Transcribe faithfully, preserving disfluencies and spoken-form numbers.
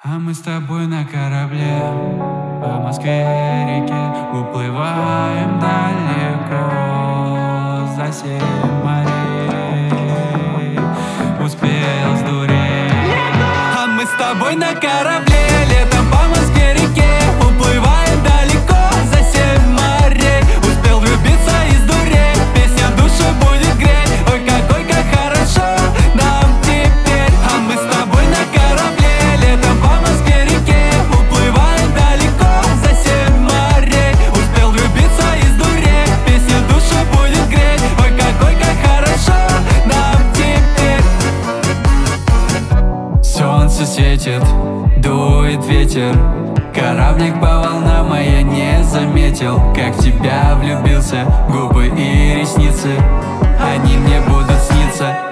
А мы с тобой на корабле по Москве-реке уплываем далеко за семь морей. Успел сдуреть. А мы с тобой на корабле летом по Москве-реке уплываем далеко за семь морей. Успел влюбиться и сдуреть, песня душу будет греть. Ой, какой, как хорошо нам теперь. А мы с тобой на корабле летом по Москве-реке уплываем далеко за семь морей. Успел влюбиться и сдуреть, песня душу будет греть. Ой, какой, как хорошо нам теперь. Солнце светит, дует ветер, кораблик по волнам, а я не заметил, как в тебя влюбился. Губы и ресницы, они мне будут сниться.